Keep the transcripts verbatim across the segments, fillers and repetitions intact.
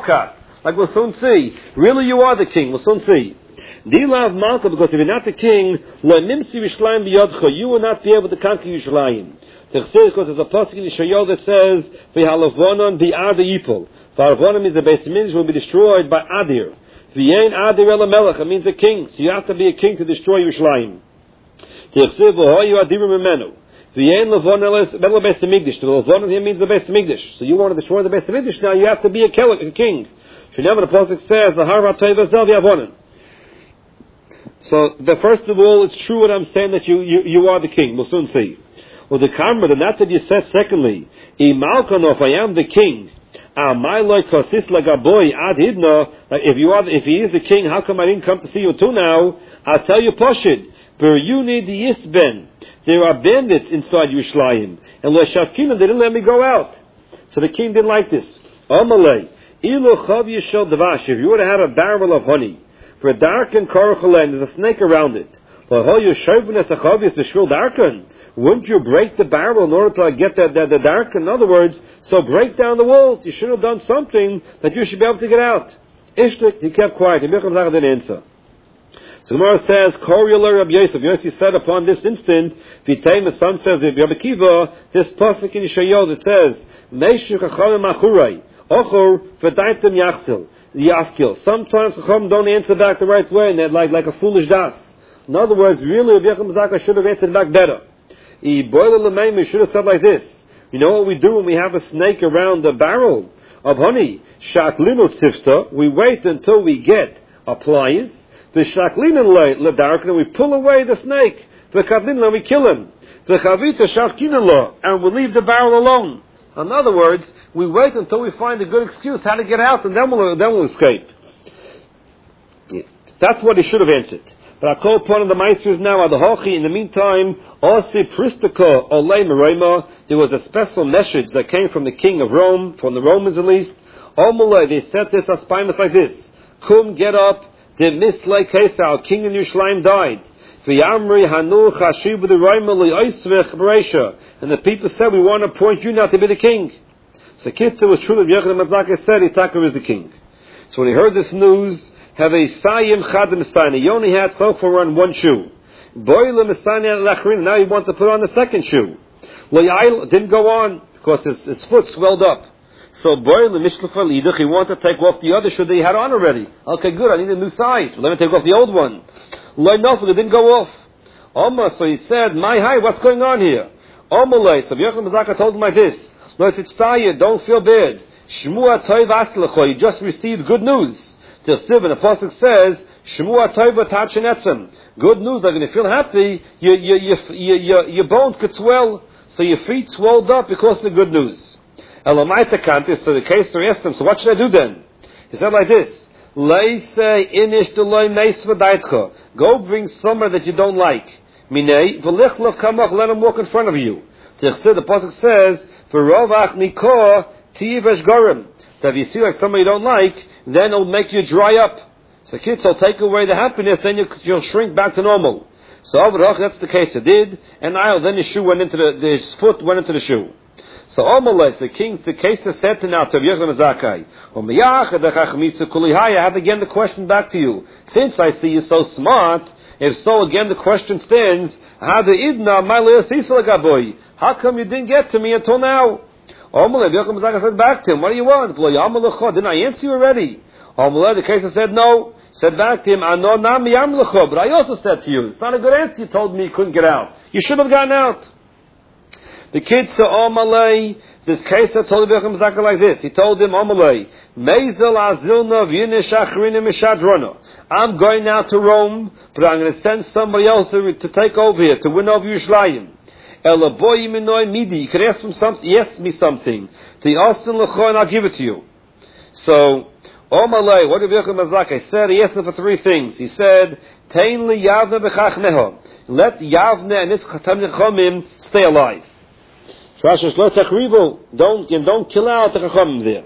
Malkat. Like we'll soon see. Really you are the king. We'll soon see. Dilav Malka, because if you're not the king, Lemimsi Yishlayim biyodcha, you will not be able to conquer Yishlayim. Because there's a pasuk in Yeshayahu that says, V'halavonon bi'ad yipol. V'halavonon means the Beis Hamikdash will be destroyed by Adir. V'yein Adir el Melech, it means a king. So you have to be a king to destroy Yishlayim. T'chsev v'hoyu adirim memenu. V'yein levon el Beis Hamikdash. The levon here means the Beis Hamikdash. So you want to destroy the Beis Hamikdash, now you have to be a king. Shneimar the pasuk says, the Har V'Tayva Zel V'Yavonon. So, the first of all, it's true what I'm saying that you, you, you are the king. We'll soon see. Well, the karma, and that's what you said secondly. If I am the king, if you are, if he is the king, how come I didn't come to see you too now? I'll tell you, Poshid, there are bandits inside Yerushalayim, and Leshafkina, they didn't let me go out. So the king didn't like this. Amalei, if you would have had a barrel of honey, for a dark and korachalen, there's a snake around it. Wouldn't you break the barrel in order to get the, the, the dark? In other words, so break down the walls. You should have done something that you should be able to get out. Ishtik, he kept quiet. He didn't answer. So Gemara says, Koriyah Rabbi Yosef. Yosef said upon this instant, Vitay, the son says, Rabbi Kiva, this pasuk in Yeshayahu that says, Meishu kachamim achurai, ochor v'daitem yachsil. Yaskil. Sometimes Chacham don't answer back the right way, and they're like, like a foolish das. In other words, really, Rabbi Yechim Zaka should have answered back better. He should have said like this. You know what we do when we have a snake around the barrel of honey? Shaklinu tzifta. We wait until we get a pliers. The shaklinu ledark, and we pull away the snake. The kadlinu, we kill him. The chavita shakinu, and we leave the barrel alone. In other words, we wait until we find a good excuse how to get out, and then we'll, then we'll escape. That's what he should have answered. But I call upon the maestros now at the Hochi. In the meantime, Osi Pristika Olei Merema, there was a special message that came from the king of Rome, from the Romans at least. Omulei, they said this aspimus like this: Kum, get up, the Mislei Kesar, king in Yerushalayim died. And the people said, we want to appoint you now to be the king. So Kitzur was true that Yochanan Mazaka said, Itakar is the king. So when he heard this news, have a Sayim Chadim Messiah. He only had so far on one shoe. Boile Messiah Lachrin, now he wanted to put on the second shoe. Loyail didn't go on, because his, his foot swelled up. So Boile Mishlefar Lidach, he wanted to take off the other shoe that he had on already. Okay, good, I need a new size. Well, let me take off the old one. Loy Nofel, it didn't go off. Omar, so he said, my hi, what's going on here? Omalei, so Yochanan Mazaka told him like this: no, it's tired, don't feel bad. Shmua Toiv Aslecho, you just received good news. The Siv and the Apostle says, Shmua Toiv Tachenetzem. Good news, like when you feel happy, your, your, your, your, your bones could swell, so your feet swelled up because of the good news. Elamaita Kantis, so the case asked him, so what should I do then? He said like this: go bring somewhere that you don't like. Minei, let him walk in front of you. The Pasuk says, that if you see like somebody you don't like, then it'll make you dry up. So kids will take away the happiness, then you, you'll shrink back to normal. So that's the case it did, and I then his shoe went into the, his foot went into the shoe. So Omeles, the king, the case is said to now to Yochanan Zakai. I have again the question back to you. Since I see you so smart, if so, again the question stands: how come you didn't get to me until now? Omeles, Yochanan Zakai said back to him, what do you want? Didn't I answer you already? Omeles, the case said no. Said back to him, but I also said to you, it's not a good answer. You told me you couldn't get out. You should have gotten out. The kid said, Omalei, this case I told Yochanan Mazaka like this. He told him, Omalei, Mezel Azilna V'yinish Achrina Mishadrona. I'm going now to Rome, but I'm going to send somebody else to, to take over here, to win over Yerushalayim. Elaboy Minoi Midi. You could ask him something, ask me something. To Yasin L'cho, and I'll give it to you. So, Omalei, what did Yochanan Mazaka said? He asked him for three things. He said, Tein li Yavne B'chachneho. Let Yavne and his Chatam Nechomim stay alive. Don't don't kill out the Chachamim there.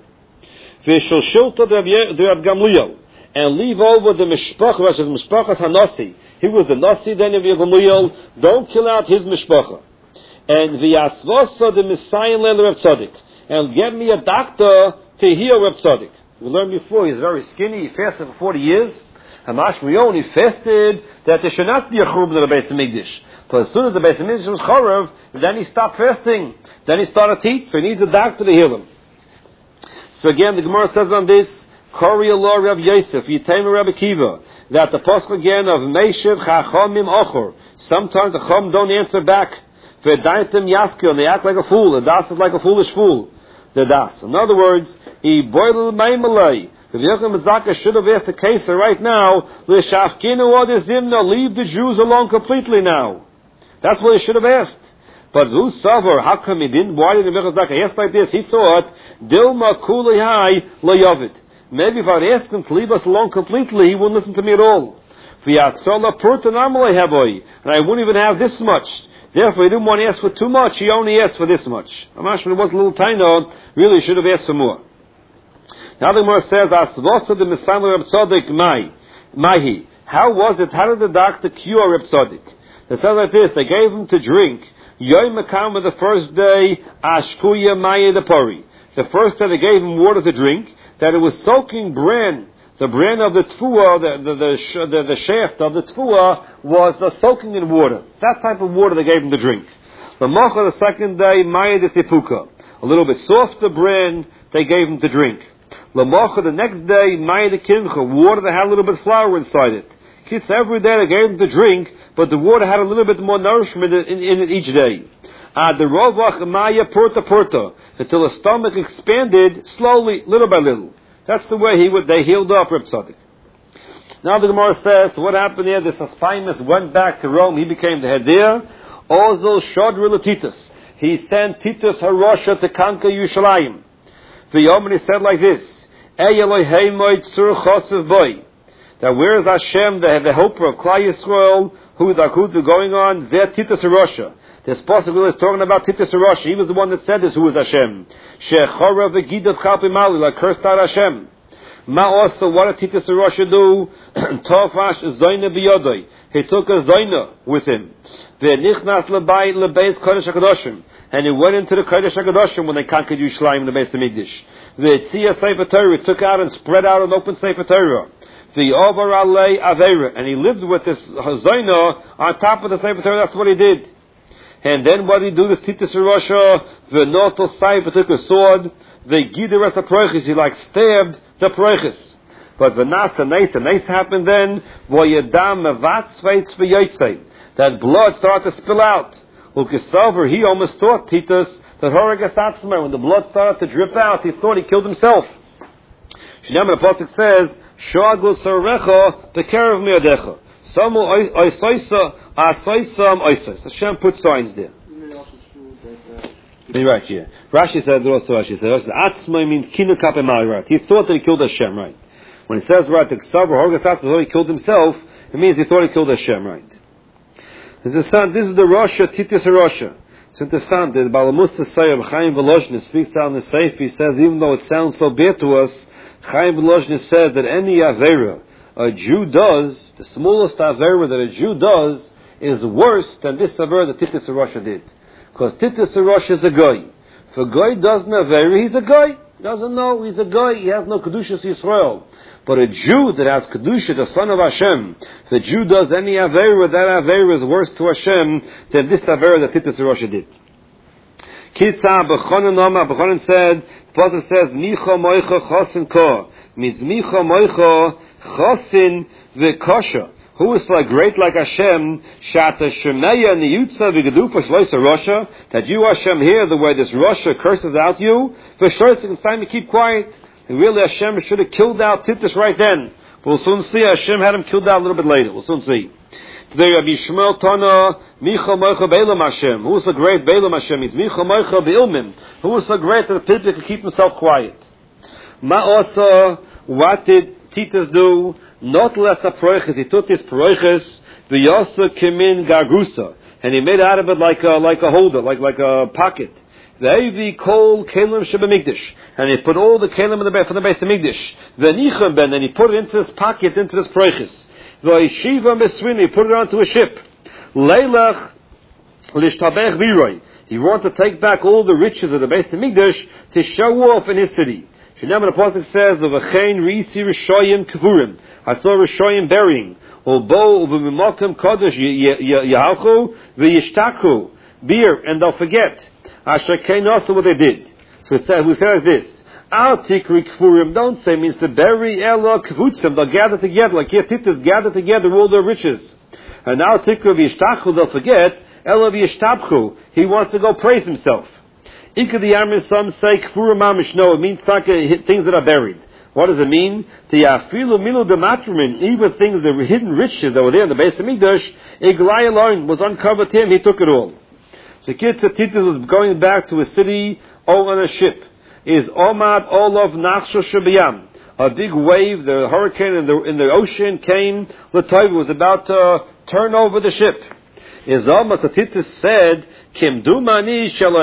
And leave over the Mishpacha, which is Mishpachas Hanasi. He was the Nasi then of Gamliel. Don't kill out his Mishpacha. And V'yasvosa the Messiah Lel Reb Tzaddik. And get me a doctor to heal Reb Tzaddik. We learned before, he's very skinny, he fasted for forty years. Hamash only fasted that there should not be a churban of the Beis Hamikdash. But as soon as the Beis Hamikdash was charav, then he stopped fasting. Then he started to eat, so he needs a doctor to heal him. So again, the Gemara says on this, Kori Allah Rav Yosef, Yitayim Rabbi Kiva, that the pasuk again of Meishiv Chachamim Ochor. Sometimes the Chacham don't answer back. V'daitim Yaskil, they act like a fool. The Das is like a foolish fool. The Das. In other words, he boiled Maimalai. The Yochanan Mazaka should have asked the case right now, L'shafkinu odezimna, leave the Jews alone completely now. That's what he should have asked. But who suffer? How come he didn't? Why did the Yochanan Mazaka ask like this? He thought, Dilma kulihai layavid. Maybe if I'd asked him to leave us alone completely, he wouldn't listen to me at all. And I wouldn't even have this much. Therefore, he didn't want to ask for too much. He only asked for this much. Amash, when it was a little tiny, really should have asked for more. Now the Gemara says, "Asvosa the Misana Reb Tzaddik Mai Mahi." How was it? How did the doctor cure Reb Tzaddik? They said like this: they gave him to drink Yom Makam the first day Ashkuya Maya the Pori. The first day they gave him water to drink, that it was soaking bran. The bran of the tfuah, the the, the, the, the shaft of the tfuah was the soaking in water. That type of water they gave him to drink. The mocha the second day Maya the Sipuka. A little bit softer bran they gave him to drink. Lamocha the next day, Maya the Kimcha, water that had a little bit of flour inside it. Kids, every day they gave him to drink, but the water had a little bit more nourishment in, in, in it each day. Ah, the Rovach Maya Porta Porta, until the stomach expanded slowly, little by little. That's the way he would, they healed up Reb Tzaddik. Now the Gemara says, what happened here? The Saspaimus went back to Rome, he became the head there. Ozil Shodrila Titus. He sent Titus Harosha to conquer Yerushalayim. The Yomani said like this, that where is Hashem, the, the helper of Klal Yisrael, who the Akudu going on? Zeh Titus Harosha. This possible is talking about Titus Harosha. He was the one that said this, who is Hashem. Shechora v'gidav chalpi mali, like cursed out Hashem. Ma also, what did Titus Harosha do? Tofash zoyne biyodoi. He took a zoyne with him. V'nichnas lebay lebeis kodesh HaKadoshim. And he went into the Kodesh HaKadoshim when they conquered Yerushalayim in the Beis Hamikdash. The Tzia Sefer Torah took out and spread out an open Sefer Torah. The Over Alei Aveira, and he lived with this Hazaina on top of the Sefer Torah. That's what he did. And then what did he do? This Titus Harosha, the Notel Sefer took a sword. The Gideres HaProiches, he like stabbed the Proiches. But the Nasa Neis, and Neis happened then. Voyedam Mevatz Veitz V'Yotzei. That blood started to spill out. Ukesover, he almost thought, Titus, that Horegasatzmer, when the blood started to drip out, he thought he killed himself. Shinam the Pasuk says, Shagul Sarecha, Bekerev Miadecha. Samu Oisoisa, Asoisam Oisos. Hashem put signs there. You're right, yeah. Rashi said, also Rashi said, Atzmai means Kinu Kapemai, right? He thought that he killed Hashem, right? When he says, right, the Kesover, Horegasatzmer, he killed himself, it means he thought he killed Hashem, right? This is the Rosha, Titus Rosha. It's interesting that Balamusta Sayyid Chaim Volozhny speaks out in the Seif. He says, even though it sounds so bad to us, Chaim Volozhny says that any Avera a Jew does, the smallest Avera that a Jew does, is worse than this Avera that Titus Rosha did. Because Titus Rosha is a guy. If a guy does an Avera, he's a guy. Doesn't know, he's a guy, he has no Kedushas Yisrael. But a Jew that has Kedusha, the son of Hashem, if a Jew does any Avera, that Avera is worse to Hashem than this Avera that Titus Rosha did. Kitzah, B'chonin Oma, B'chonin said, the Pasuk says, Micha Moicha Chosin Ko, means Micha Moicha Chosin V'Kosha. Who is like great like Hashem, Shata Shemeya Niyutza V'Gedufa Shloisa Rosha, that you Hashem hear the way this Rosha curses out you, for sure it's time to keep quiet. And really Hashem should have killed out Titus right then. But we'll soon see. Hashem had him killed out a little bit later. We'll soon see. Today Rabbi Shmuel Tana, Micha Moicha Beilam Hashem. Who is the great Beilam Hashem? It's Micha Moicha Beilmim. Who is so great that the people can keep himself quiet? Ma also, what did Titus do? Not less a proiches. He took his proiches, v'yosa kimin gargusa, and he made out of it like a, like a holder, like, like a pocket. V'evi kol kelim shebamikdash, and he put all the kelim in the base, from the base of Mikdash. V'nichem ben, and he put it into this pocket, into this proiches. V'yeshiva meswin, he put it onto a ship. Leilach lishtabech viroi. He wanted to take back all the riches of the base of Mikdash to show off in his city. Shinam the Pasuk says, "V'chein risi rishoyim kvurim." I saw rishoyim burying. Ubo u'b'mimakim kodesh yahalchu v'yishtaku. Beer, and they'll forget. Asher kein also what they did. So who says this? Al tikri kvurim. Don't say means to bury ela kvutzim. They'll gather together like here titas gather together all their riches. And now tikri v'yishtaku they'll forget. Ela v'yishtabchu. He wants to go praise himself. Ikadiyam, some say kvurim mamish. No, it means things that are buried. What does it mean? Tiyafilu milu dematrimin, even things that were hidden riches that were there in the base of Mikdash, Iglai alone was uncovered to him, he took it all. So Kitzur Titus was going back to a city all on a ship. Is Omad Olav Nachsho Shabiyam. A big wave, the hurricane in the in the ocean came, Latayv was about to turn over the ship. Is Omad Titus said, Kim Dumani Shel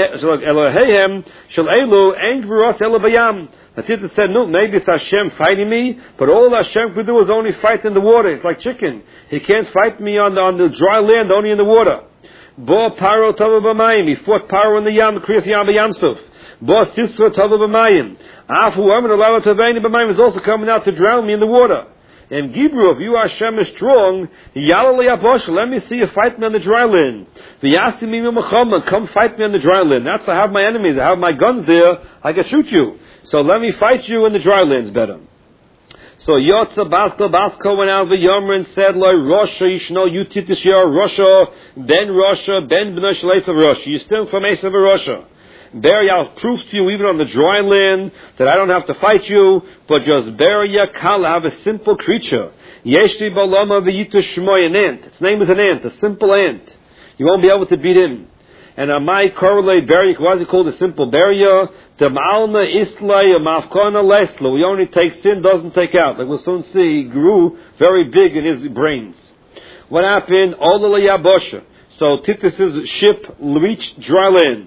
Elohehem Shel Elu Angveros Elabayam. The Titus said, no, maybe it's Hashem fighting me, but all Hashem could do was only fight in the water. It's like chicken. He can't fight me on the, on the dry land, only in the water. Bo Paro Tava B'mayim. He fought Paro in the Yam, Kriyas Yam B'Yamsuf. Bo Sisra Tava B'mayim. Afu Amin Alala Tavaini B'mayim is also coming out to drown me in the water. And Gibru, if you Hashem is strong, Yalali Abosh, let me see you fight me on the dry land. V'yasimi Mimachama, come fight me on the dry land. That's I have my enemies, I have my guns there, I can shoot you. So let me fight you in the dry lands better. So Yotza Basko Basko went out of the Yomer and said, Loi Rosha Yishno Yutitis Yor Rosha Ben Rosha Ben B'nosh Leif of Rosha. You still from Esav of Rosha. Bear I'll prove to you even on the dry land that I don't have to fight you, but just bear Yakal, have a simple creature. Yeshli Balama V'yitu Shmoy, an ant. Its name is an ant, a simple ant. You won't be able to beat him. And Amai correlate Beria, why is it called a simple Beria? The Ma'alna Islay, Mafkana Lesla. We only take sin, doesn't take out. Like we'll soon see, he grew very big in his brains. What happened? Olala Yabosha. So Titus's ship reached dry land.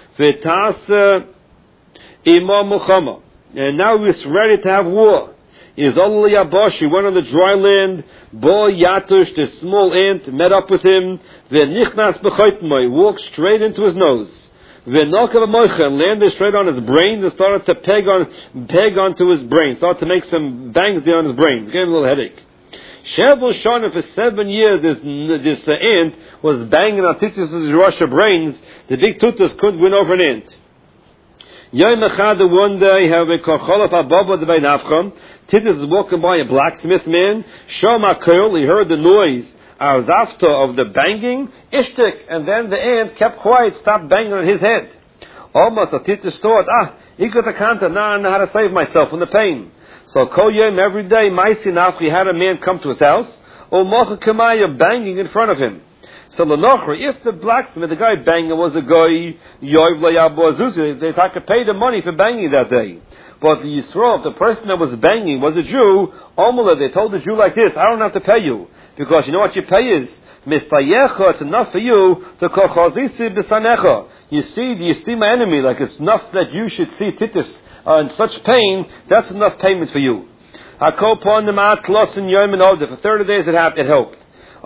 V'tasa Imam Muhammad. And now he's ready to have war. Is Olala Yabosh, he went on the dry land. Bo Yatush, the small ant, met up with him. V'nichnas b'choitmoi, walked straight into his nose. V'nokav moicha, and landed straight on his brains and started to peg on, peg onto his brain. Started to make some bangs there on his brains. Gave him a little headache. Shevel Shana, for seven years, this, this uh, ant was banging on Titus's Russia brains. The big Tutus couldn't win over an ant. Yom Echad, one day, have a kocholaf ababa de Nafcham. Titus is walking by a blacksmith man. Shoma Kol, he heard the noise Azafta of the banging. Ishtik, and then the ant kept quiet, stopped banging on his head. Almost a Titus thought, ah, Ikotakanta, now I know how to save myself from the pain. So Kol Yom, every day, Maisi Nafchi had a man come to his house. Or Mocha Kamaya banging in front of him. So the Nochri, if the blacksmith, the guy banging was a guy, Yoiv Layabu they could pay the money for banging that day. But the Yisrael, the person that was banging was a Jew, Omula, they told the Jew like this, I don't have to pay you. Because you know what your pay is? Mistayecha, it's enough for you to kochazisi b'sanecha. You see, you see my enemy, like it's enough that you should see Titus uh, in such pain, that's enough payment for you. Hakopon the mat klosin yom and over. For thirty days it helped. It helped.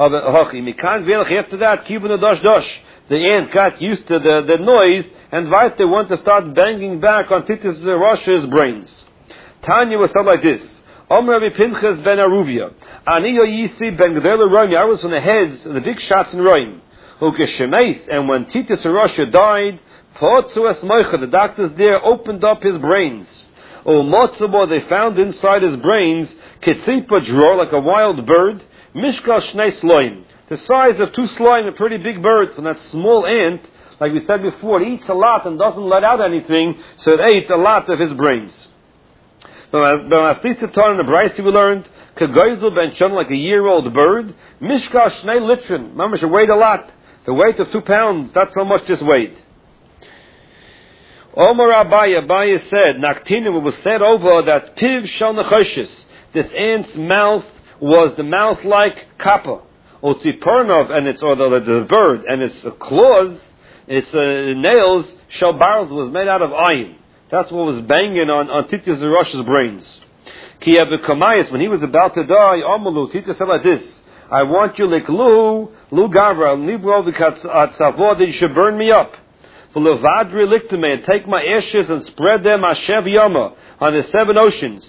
After that, the ant got used to the, the noise, and they want to start banging back on Titus Rosh's brains. Tanya was said like this: Omer Rabbi Pinchas ben Aruvia, Aniyo Yisi ben Gdela Roim. I was on the heads of the big shots in Roim. And when Titus Rosh died, the doctors there opened up his brains. They found inside his brains Ketzipa draw, like a wild bird. Mishkal Shnei Sloim, the size of two sloim, a pretty big bird. From that small ant, like we said before, it eats a lot and doesn't let out anything, so it ate a lot of his brains. But in the Bryce we learned, Kagoizel ben Shon, like a year-old bird. Mishkal Shnei Litrin, remember, she weighed a lot. The weight of two pounds, that's how much this weighed. Omar Abaye, Abaye said, Naktinim, it was said over that Piv Shal Nechoshes, this ant's mouth was the mouth like kappa, or tzipernov, and its or the, the bird, and its uh, claws, its uh, nails, shalbarz, was made out of iron. That's what was banging on on Titus Rosh's brains. Kiyav when he was about to die, Amalu Titus said like this: I want you like Lu Lu Gavra Libro that you should burn me up. V'levadri liktame, and take my ashes and spread them Hashev Yama on the seven oceans.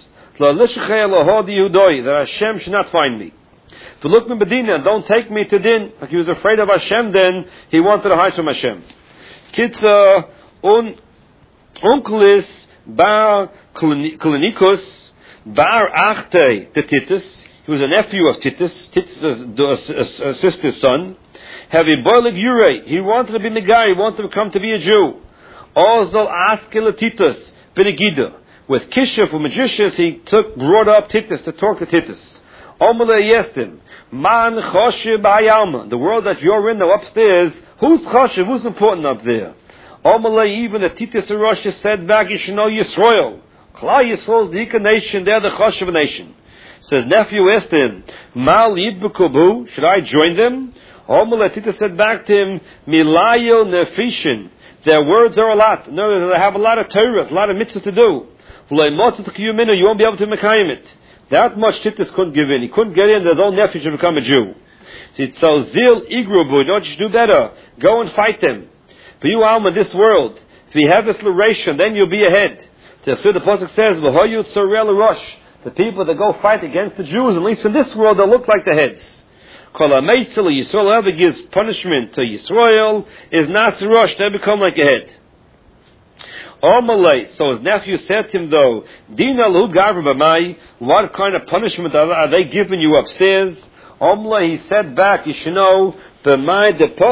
That Hashem should not find me. To look me bedina, don't take me to din. Like he was afraid of Hashem then, he wanted to hide from Hashem. Kitza un unclis bar Klinikos bar achte to Titus. He was a nephew of Titus, Titus' sister's son. Heavy boiling Ure. He wanted to be the guy, he wanted to come to be a Jew. Ozal askele Titus, Benegida. With Kishuf, with magicians, he took, brought up Titus to talk to Titus. Omele yestim, man choshev b'ayalma. The world that you're in now upstairs, who's choshev, who's important up there? Omele, even the Titus Rosh said back, you should know Yisrael. Klal Yisrael, the Ika nation, they're the choshev nation. Says, nephew asked him, mal yidbukubu, should I join them? Omele, Titus said back to him, milayo nefishin. Their words are a lot. In other words, they have a lot of Torah, a lot of mitzvahs to do. You won't be able to mekayim it. That much Titus couldn't give in. He couldn't get in. His own nephew to become a Jew. So zil igrubu. You know what you should do better? Go and fight them. For you, Alma, this world, if you have this liberation, then you'll be ahead. So the pasuk says, "V'hoyu tzorel rosh." The people that go fight against the Jews, at least in this world, they look like the heads. Kol ha'meitzel Yisrael, whoever gives punishment to Yisrael, is nas rosh. They become like a head. Omalei, so his nephew said to him though, Dina lu garva b'mai, what kind of punishment are they giving you upstairs? Omalei, he said back, you should know, b'mai the